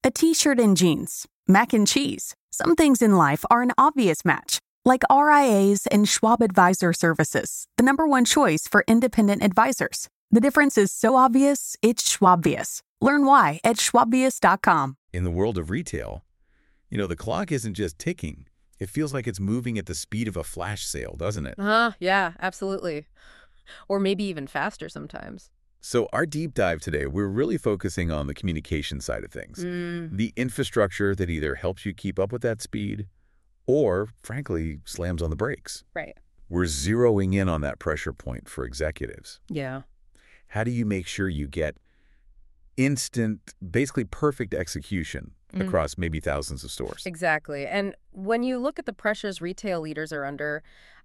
A t-shirt and jeans, mac and cheese. Some things in life are an obvious match, like RIAs and Schwab Advisor Services, the #1 choice for independent advisors. The difference is so obvious, it's Schwabvious. Learn why at schwabvious.com. In the world of retail, the clock isn't just ticking. It feels like it's moving at the speed of a flash sale, doesn't it? Yeah, absolutely. Or maybe even faster sometimes. So our deep dive today, we're really focusing on the communication side of things. The infrastructure that either helps you keep up with that speed or, frankly, slams on the brakes. Right. We're zeroing in on that pressure point for executives. Yeah. How do you make sure you get instant, basically perfect execution across maybe thousands of stores? Exactly. And when you look at the pressures retail leaders are under,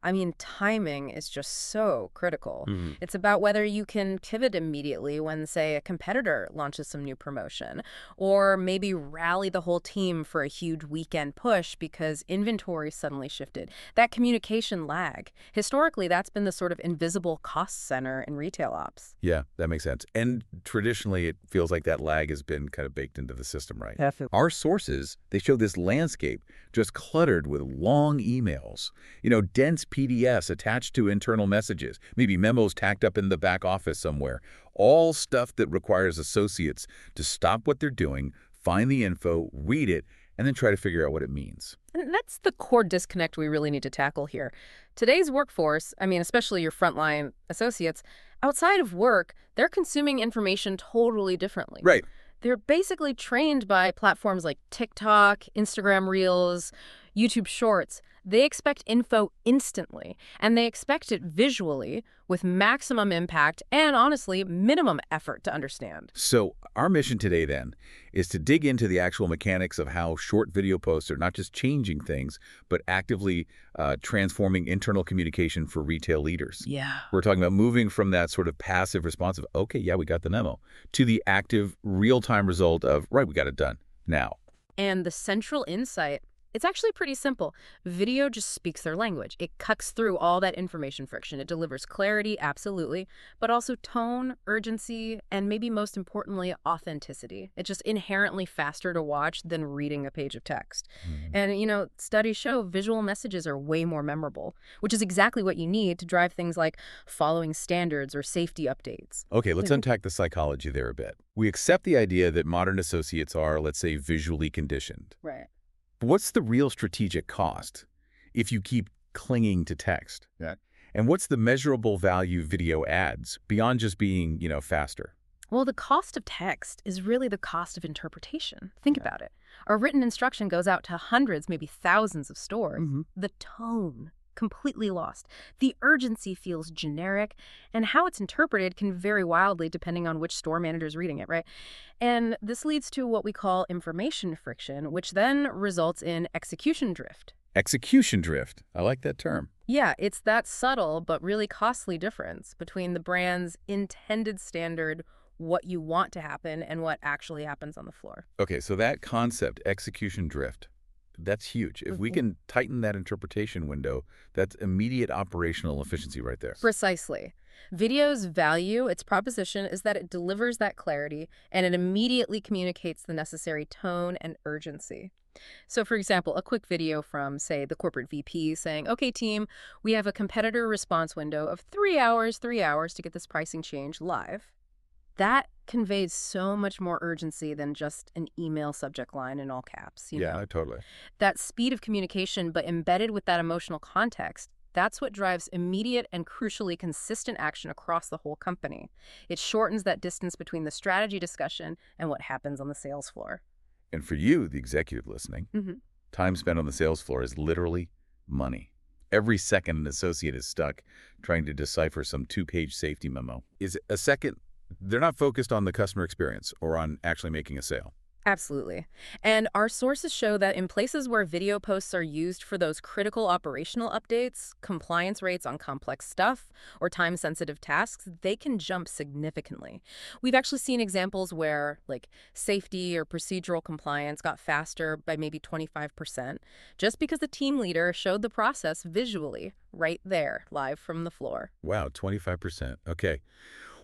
timing is just so critical. It's about whether you can pivot immediately when, say, a competitor launches some new promotion, or maybe rally the whole team for a huge weekend push because inventory suddenly shifted. That communication lag, historically, that's been the sort of invisible cost center in retail ops. Yeah, that makes sense. And traditionally, it feels like that lag has been kind of baked into the system, right? Definitely. Our sources, they show this landscape just cluttered with long emails, dense PDFs attached to internal messages, maybe memos tacked up in the back office somewhere, all stuff that requires associates to stop what they're doing, find the info, read it, and then try to figure out what it means. And that's the core disconnect we really need to tackle here. Today's workforce, especially your frontline associates, outside of work, they're consuming information totally differently. Right. They're basically trained by platforms like TikTok, Instagram Reels, YouTube Shorts. They expect info instantly, and they expect it visually with maximum impact and, honestly, minimum effort to understand. So our mission today, then, is to dig into the actual mechanics of how short video posts are not just changing things, but actively transforming internal communication for retail leaders. Yeah. We're talking about moving from that sort of passive response of, okay, yeah, we got the memo, to the active, real-time result of, right, we got it done now. And the central insight, it's actually pretty simple. Video just speaks their language. It cuts through all that information friction. It delivers clarity, absolutely, but also tone, urgency, and maybe most importantly, authenticity. It's just inherently faster to watch than reading a page of text. And, studies show visual messages are way more memorable, which is exactly what you need to drive things like following standards or safety updates. Okay, let's unpack the psychology there a bit. We accept the idea that modern associates are, let's say, visually conditioned. Right. But what's the real strategic cost if you keep clinging to text? Yeah. And what's the measurable value video adds beyond just being, faster? Well, the cost of text is really the cost of interpretation. Think about it. A written instruction goes out to hundreds, maybe thousands of stores. The tone, completely lost. The urgency feels generic, and how it's interpreted can vary wildly depending on which store manager is reading it, right? And this leads to what we call information friction, which then results in execution drift. Execution drift. I like that term. Yeah, it's that subtle but really costly difference between the brand's intended standard, what you want to happen, and what actually happens on the floor. Okay, so that concept, execution drift, that's huge. If we can tighten that interpretation window, that's immediate operational efficiency right there. Precisely. Video's value, its proposition, is that it delivers that clarity and it immediately communicates the necessary tone and urgency. So, for example, a quick video from, say, the corporate VP saying, okay, team, we have a competitor response window of 3 hours to get this pricing change live. That conveys so much more urgency than just an email subject line in all caps. You know? Totally. That speed of communication, but embedded with that emotional context, that's what drives immediate and crucially consistent action across the whole company. It shortens that distance between the strategy discussion and what happens on the sales floor. And for you, the executive listening, time spent on the sales floor is literally money. Every second an associate is stuck trying to decipher some 2-page safety memo is a second. They're not focused on the customer experience or on actually making a sale. Absolutely. And our sources show that in places where video posts are used for those critical operational updates, compliance rates on complex stuff, or time-sensitive tasks, they can jump significantly. We've actually seen examples where, like, safety or procedural compliance got faster by maybe 25%, just because the team leader showed the process visually right there, live from the floor. Wow, 25%. Okay.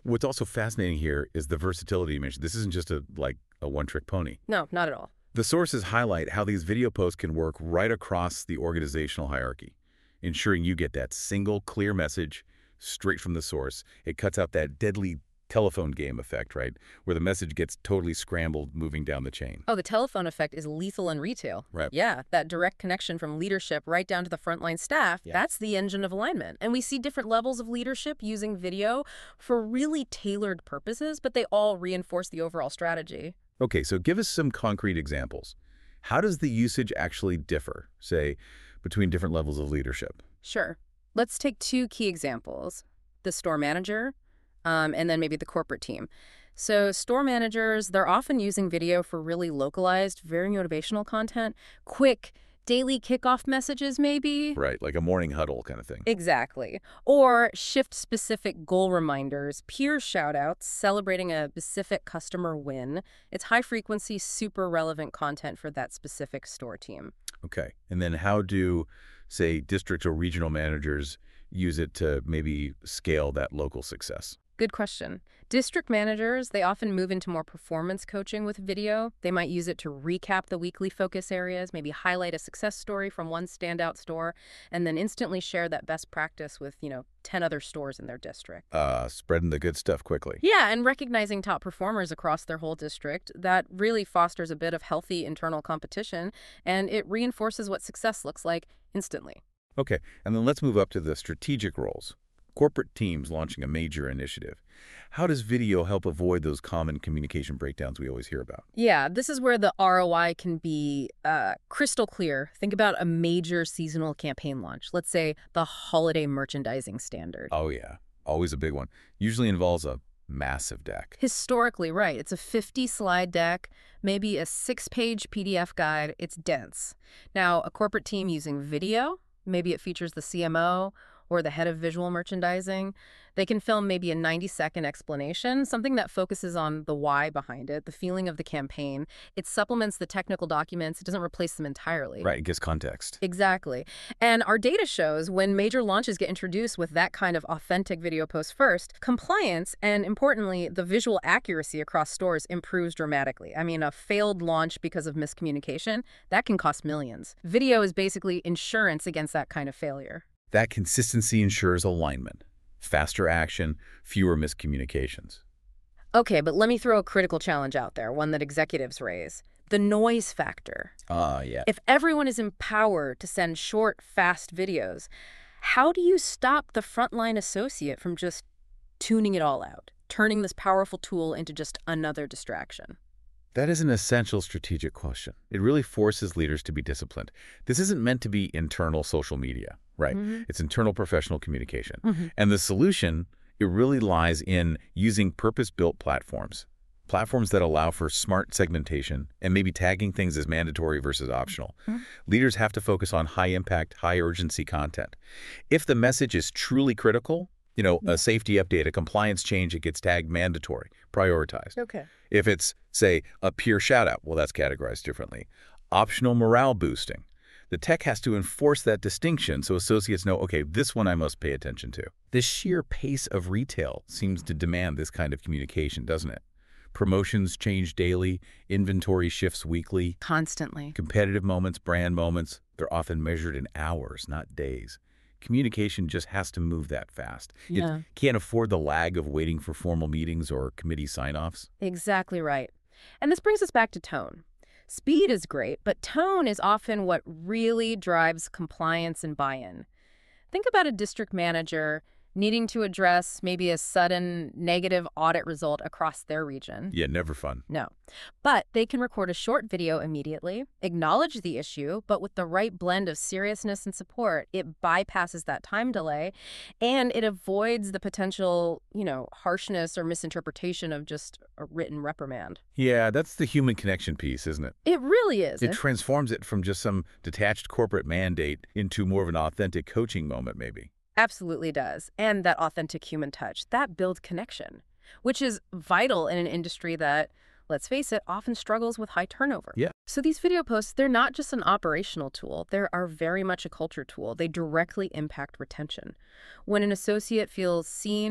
What's also fascinating here is the versatility you mentioned. This isn't just a one-trick pony. No, not at all. The sources highlight how these video posts can work right across the organizational hierarchy, ensuring you get that single, clear message straight from the source. It cuts out that deadly telephone game effect, right, where the message gets totally scrambled moving down the chain. Oh, the telephone effect is lethal in retail. Right. Yeah, that direct connection from leadership right down to the frontline staff, Yeah. that's the engine of alignment. And we see different levels of leadership using video for really tailored purposes, but they all reinforce the overall strategy. Okay, so give us some concrete examples. How does the usage actually differ, say, between different levels of leadership? Sure. Let's take two key examples, the store manager and then maybe the corporate team. So store managers, they're often using video for really localized, very motivational content, quick, daily kickoff messages maybe. Right, like a morning huddle kind of thing. Exactly. Or shift-specific goal reminders, peer shout-outs, celebrating a specific customer win. It's high-frequency, super relevant content for that specific store team. Okay, and then how do, say, district or regional managers use it to maybe scale that local success? Good question. District managers, they often move into more performance coaching with video. They might use it to recap the weekly focus areas, maybe highlight a success story from one standout store, and then instantly share that best practice with, 10 other stores in their district. Spreading the good stuff quickly. Yeah, and recognizing top performers across their whole district, that really fosters a bit of healthy internal competition, and it reinforces what success looks like instantly. Okay, and then let's move up to the strategic roles. Corporate teams launching a major initiative. How does video help avoid those common communication breakdowns we always hear about? Yeah, this is where the ROI can be crystal clear. Think about a major seasonal campaign launch. Let's say the holiday merchandising standard. Oh yeah, always a big one. Usually involves a massive deck. Historically, right. It's a 50-slide deck, maybe a 6-page PDF guide. It's dense. Now, a corporate team using video, maybe it features the CMO or the head of visual merchandising. They can film maybe a 90-second explanation, something that focuses on the why behind it, the feeling of the campaign. It supplements the technical documents. It doesn't replace them entirely. Right, it gives context. Exactly. And our data shows when major launches get introduced with that kind of authentic video post first, compliance and, importantly, the visual accuracy across stores improves dramatically. I mean, a failed launch because of miscommunication, that can cost millions. Video is basically insurance against that kind of failure. That consistency ensures alignment, faster action, fewer miscommunications. Okay, but let me throw a critical challenge out there, one that executives raise. The noise factor. Yeah. If everyone is empowered to send short, fast videos, how do you stop the frontline associate from just tuning it all out, turning this powerful tool into just another distraction? That is an essential strategic question. It really forces leaders to be disciplined. This isn't meant to be internal social media, right? Mm-hmm. It's internal professional communication. Mm-hmm. And the solution, it really lies in using purpose-built platforms that allow for smart segmentation and maybe tagging things as mandatory versus optional. Mm-hmm. Leaders have to focus on high-impact, high-urgency content. If the message is truly critical, a safety update, a compliance change, it gets tagged mandatory, prioritized. Okay. If it's, say, a peer shout-out, well, that's categorized differently. Optional morale boosting. The tech has to enforce that distinction so associates know, okay, this one I must pay attention to. The sheer pace of retail seems to demand this kind of communication, doesn't it? Promotions change daily, inventory shifts weekly. Constantly. Competitive moments, brand moments, they're often measured in hours, not days. Communication just has to move that fast. Yeah. It can't afford the lag of waiting for formal meetings or committee sign-offs. Exactly right. And this brings us back to tone. Speed is great, but tone is often what really drives compliance and buy-in. Think about a district manager needing to address maybe a sudden negative audit result across their region. Yeah, never fun. No. But they can record a short video immediately, acknowledge the issue, but with the right blend of seriousness and support, it bypasses that time delay, and it avoids the potential, harshness or misinterpretation of just a written reprimand. Yeah, that's the human connection piece, isn't it? It really is. It transforms it from just some detached corporate mandate into more of an authentic coaching moment, maybe. Absolutely does. And that authentic human touch, that builds connection, which is vital in an industry that, let's face it, often struggles with high turnover. Yeah. So these video posts, they're not just an operational tool. They are very much a culture tool. They directly impact retention. When an associate feels seen,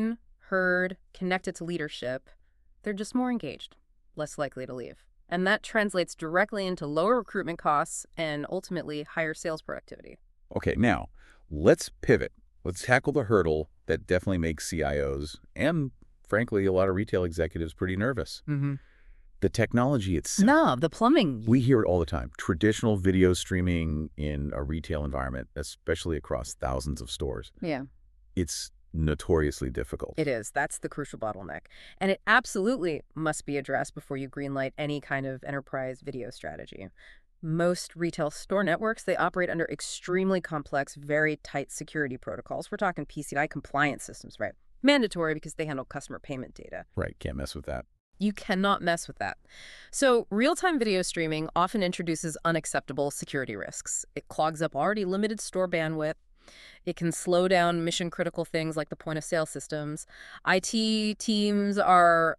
heard, connected to leadership, they're just more engaged, less likely to leave. And that translates directly into lower recruitment costs and ultimately higher sales productivity. Okay, now, let's pivot. Let's tackle the hurdle that definitely makes CIOs and, frankly, a lot of retail executives pretty nervous. The technology itself. No, the plumbing. We hear it all the time. Traditional video streaming in a retail environment, especially across thousands of stores. Yeah. It's notoriously difficult. It is. That's the crucial bottleneck. And it absolutely must be addressed before you greenlight any kind of enterprise video strategy. Most retail store networks, they operate under extremely complex, very tight security protocols. We're talking PCI compliance systems, right? Mandatory because they handle customer payment data. Right, can't mess with that. You cannot mess with that. So real-time video streaming often introduces unacceptable security risks. It clogs up already limited store bandwidth. It can slow down mission-critical things like the point-of-sale systems. IT teams are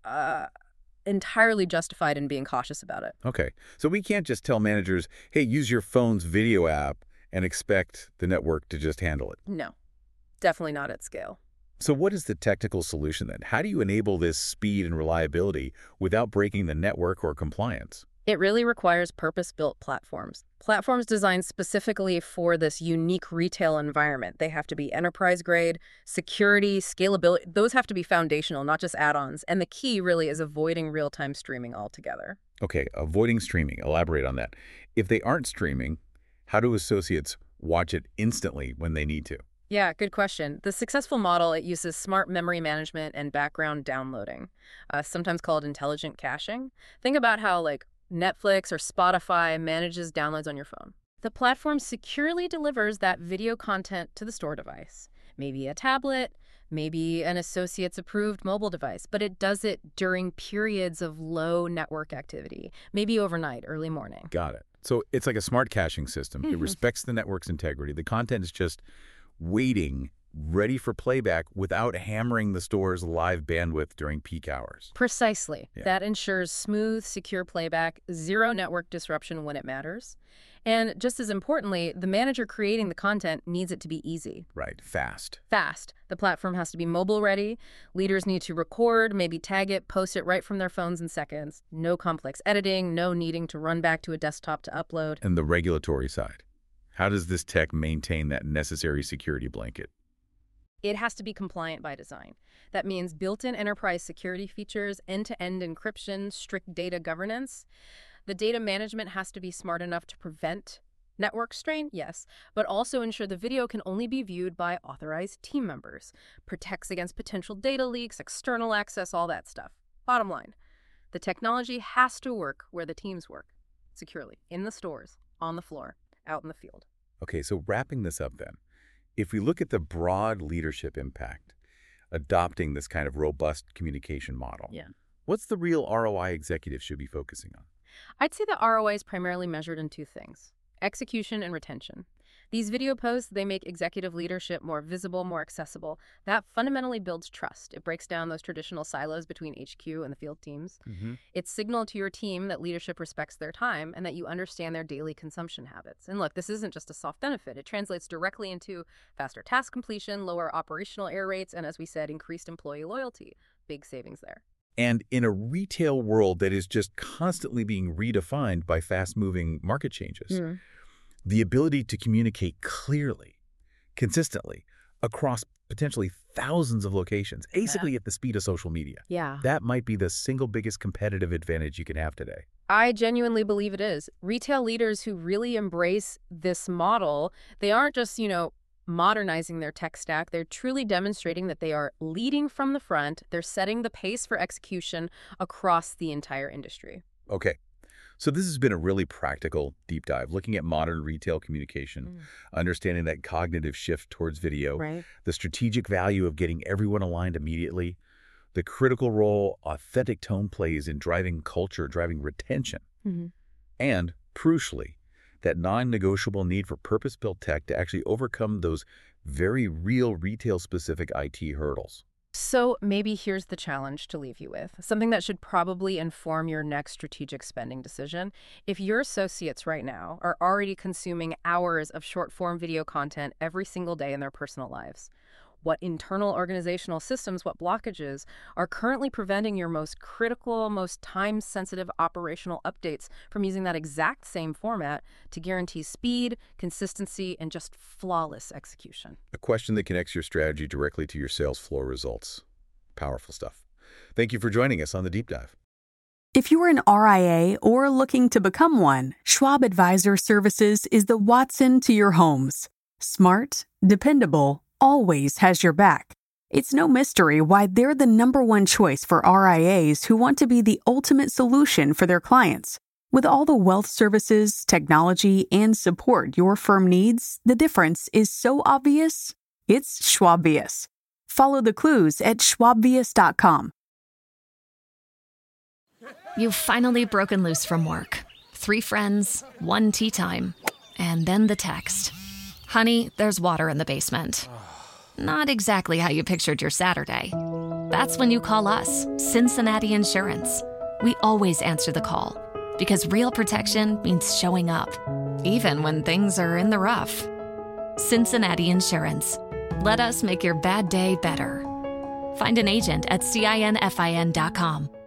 entirely justified in being cautious about it. Okay, so we can't just tell managers, hey, use your phone's video app and expect the network to just handle it. No, definitely not at scale. So what is the technical solution then? How do you enable this speed and reliability without breaking the network or compliance? It really requires purpose-built platforms. Platforms designed specifically for this unique retail environment. They have to be enterprise-grade, security, scalability. Those have to be foundational, not just add-ons. And the key really is avoiding real-time streaming altogether. Okay, avoiding streaming. Elaborate on that. If they aren't streaming, how do associates watch it instantly when they need to? Yeah, good question. The successful model, it uses smart memory management and background downloading, sometimes called intelligent caching. Think about how, like, Netflix or Spotify manages downloads on your phone. The platform securely delivers that video content to the store device. Maybe a tablet, maybe an associate's approved mobile device, but it does it during periods of low network activity, maybe overnight, early morning. Got it. So it's like a smart caching system. It respects the network's integrity. The content is just waiting, ready for playback without hammering the store's live bandwidth during peak hours. Precisely. Yeah. That ensures smooth, secure playback, zero network disruption when it matters. And just as importantly, the manager creating the content needs it to be easy. Right, fast. Fast. The platform has to be mobile ready. Leaders need to record, maybe tag it, post it right from their phones in seconds. No complex editing, no needing to run back to a desktop to upload. And the regulatory side. How does this tech maintain that necessary security blanket? It has to be compliant by design. That means built-in enterprise security features, end-to-end encryption, strict data governance. The data management has to be smart enough to prevent network strain, yes, but also ensure the video can only be viewed by authorized team members. Protects against potential data leaks, external access, all that stuff. Bottom line, the technology has to work where the teams work, securely, in the stores, on the floor, out in the field. Okay, so wrapping this up then, if we look at the broad leadership impact, adopting this kind of robust communication model, what's the real ROI executives should be focusing on? I'd say the ROI is primarily measured in two things: execution and retention. These video posts, they make executive leadership more visible, more accessible. That fundamentally builds trust. It breaks down those traditional silos between HQ and the field teams. It's signal to your team that leadership respects their time and that you understand their daily consumption habits. And look, this isn't just a soft benefit. It translates directly into faster task completion, lower operational error rates, and as we said, increased employee loyalty. Big savings there. And in a retail world that is just constantly being redefined by fast-moving market changes, the ability to communicate clearly, consistently, across potentially thousands of locations, basically at the speed of social media. That might be the single biggest competitive advantage you can have today. I genuinely believe it is. Retail leaders who really embrace this model, they aren't just, modernizing their tech stack. They're truly demonstrating that they are leading from the front. They're setting the pace for execution across the entire industry. Okay. So this has been a really practical deep dive, looking at modern retail communication, understanding that cognitive shift towards video, the strategic value of getting everyone aligned immediately, the critical role authentic tone plays in driving culture, driving retention, and, crucially, that non-negotiable need for purpose-built tech to actually overcome those very real retail-specific IT hurdles. So maybe here's the challenge to leave you with, something that should probably inform your next strategic spending decision. If your associates right now are already consuming hours of short-form video content every single day in their personal lives, what internal organizational systems, what blockages are currently preventing your most critical, most time-sensitive operational updates from using that exact same format to guarantee speed, consistency, and just flawless execution. A question that connects your strategy directly to your sales floor results. Powerful stuff. Thank you for joining us on The Deep Dive. If you're an RIA or looking to become one, Schwab Advisor Services is the Watson to your homes. Smart, dependable, always has your back. It's no mystery why they're the #1 choice for RIAs who want to be the ultimate solution for their clients. With all the wealth services, technology, and support your firm needs, the difference is so obvious, it's Schwabious. Follow the clues at schwabvious.com. You've finally broken loose from work. 3 friends, 1 tea time, and then the text. Honey, there's water in the basement. Not exactly how you pictured your Saturday. That's when you call us, Cincinnati Insurance. We always answer the call, because real protection means showing up, even when things are in the rough. Cincinnati Insurance. Let us make your bad day better. Find an agent at CINFIN.com.